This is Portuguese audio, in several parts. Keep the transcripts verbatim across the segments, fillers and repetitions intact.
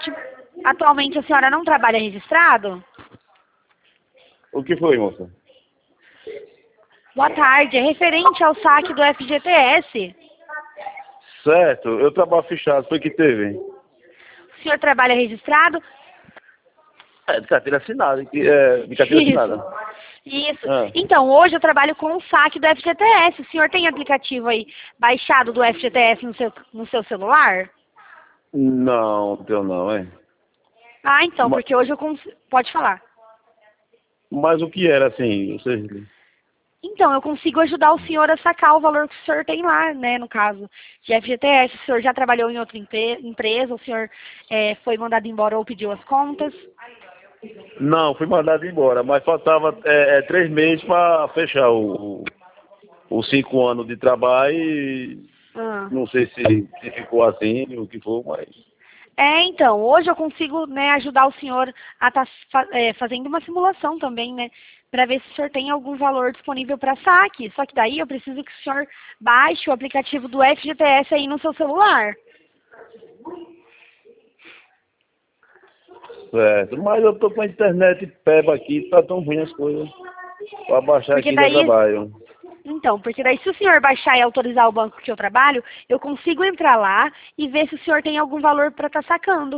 atualmente, atualmente a senhora não trabalha registrado? O que foi, moça? Boa tarde, é referente ao saque do F G T S. Certo, eu trabalho fechado, foi que teve, hein? O senhor trabalha registrado? É, de carteira assinada, que, é, de carteira Isso. assinada. Isso. Ah. Então, hoje eu trabalho com o saque do F G T S. O senhor tem aplicativo aí baixado do F G T S no seu, no seu celular? Não, teu não, é. Ah, então, Ma- porque hoje eu consigo... Pode falar. Mas o que era, assim, você... Então, eu consigo ajudar o senhor a sacar o valor que o senhor tem lá, né, no caso de F G T S. O senhor já trabalhou em outra empre- empresa, o senhor é, foi mandado embora ou pediu as contas? Não, fui mandado embora, mas faltava é, é, três meses para fechar o, o- os cinco anos de trabalho e Ah. não sei se, se ficou assim, o que for, mas... É, então, hoje eu consigo, né, ajudar o senhor a estar fazendo uma simulação também, né, para ver se o senhor tem algum valor disponível para saque. Só que daí eu preciso que o senhor baixe o aplicativo do F G T S aí no seu celular. Certo, mas eu tô com a internet peba aqui, tá tão ruim as coisas. Para baixar Porque aqui dá daí, trabalho. então, porque daí se o senhor baixar e autorizar o banco que eu trabalho, eu consigo entrar lá e ver se o senhor tem algum valor para estar sacando.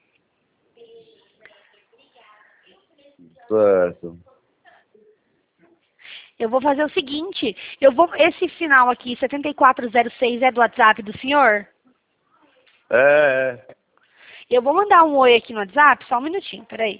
Certo. Eu vou fazer o seguinte, eu vou, esse final aqui, setenta e quatro zero seis, é do WhatsApp do senhor? É, é. Eu vou mandar um oi aqui no WhatsApp, só um minutinho, peraí.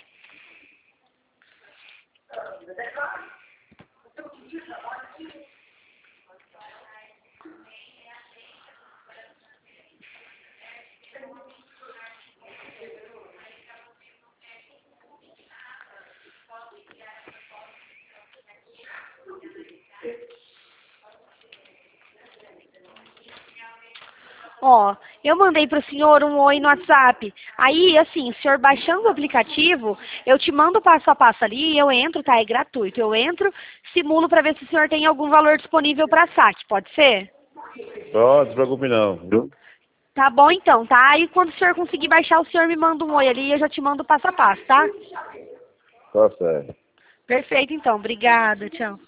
Ó, eu mandei para o senhor um oi no WhatsApp. Aí, assim, o senhor baixando o aplicativo, eu te mando passo a passo ali, eu entro, tá? É gratuito. Eu entro, simulo para ver se o senhor tem algum valor disponível para saque, pode ser? Só, não se preocupe não, viu? Tá bom então, tá? Aí quando o senhor conseguir baixar, o senhor me manda um oi ali e eu já te mando passo a passo, tá? Tá certo. Perfeito então, obrigada, tchau.